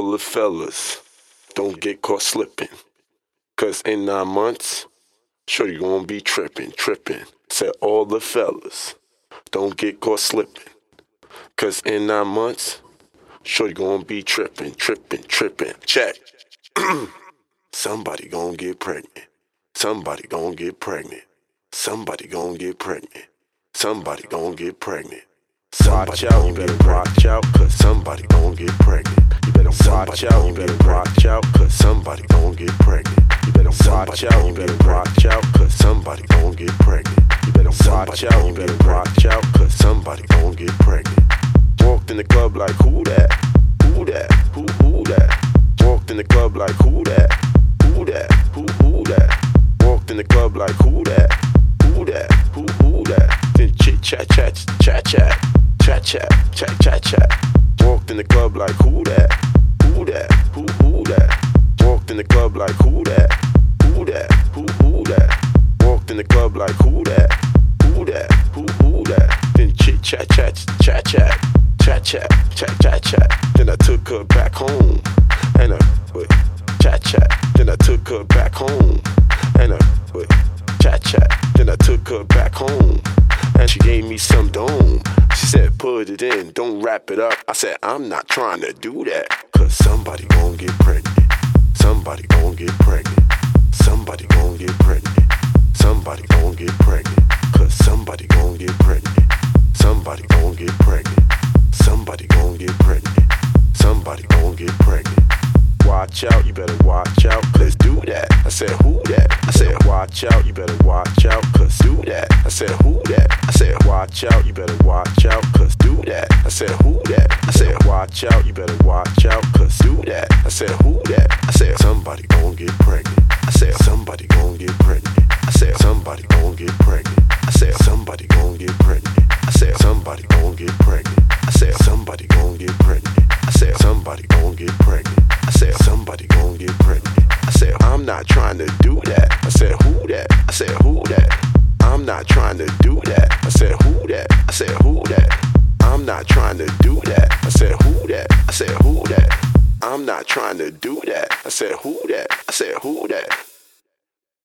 all the fellas, don't get caught slipping. Cause in 9 months, sure you gonna be tripping. Said all the fellas, don't get caught slipping. Cause in 9 months, sure you gonna be tripping. Check. Somebody gonna get pregnant. Somebody gonna get pregnant. Somebody gonna get pregnant. Somebody gonna get pregnant. Watch out, you better watch out, cause somebody gon' get pregnant. You better watch out, you better watch out, cause somebody gon' get pregnant. You better watch out, you better watch out, cause somebody gon' get pregnant. You better watch out, you better watch out, cause somebody gon' get pregnant. Walked in the club like who that? Who that? Who that? Walked in the club like who that? Who that? Who that? Walked in the club like who that? Who that? Who that? Then chit chat. Walked in the club like who that? Who that? Who that? Walked in the club like who that? Who that? Who that? Walked in the club like who that? Who that? Who that? Then chit chat. Then I took her back home and I went chat. Then I took her back home and I went chat. Then I took her back home and she gave me some dome. She said, put it in, don't wrap it up. I said, I'm not trying to do that. Cause somebody gon' get pregnant. Somebody gon' get pregnant. Somebody gon' get pregnant. Somebody gon' get pregnant. Cause somebody gon' get pregnant. Somebody gon' get pregnant. Somebody gon' get pregnant. Somebody gon' get pregnant. Watch out, you better watch out, cause do that. I said, who that? I said, watch out, you better watch out, cause do that. I said, who that? I said, watch out, you better watch out, cause do that. I said, who that? I said, watch out, you better watch out, cause do that. I said, who that? I said, somebody gon' get pregnant. I said, somebody gon' get pregnant. I said, somebody gon' get pregnant. I said, somebody gon' get pregnant. I said, somebody gon' get pregnant. I said, somebody gon' get pregnant. I said, somebody gon' get pregnant. I said, somebody gon' get pregnant. I said, I'm not trying to do that. I said, who that? I said, who that? I'm not trying to do that. I said, who that? I said, who that? I'm not trying to do that. I said, who that? I said, who that? I'm not trying to do that. I said, who that? I said, who that?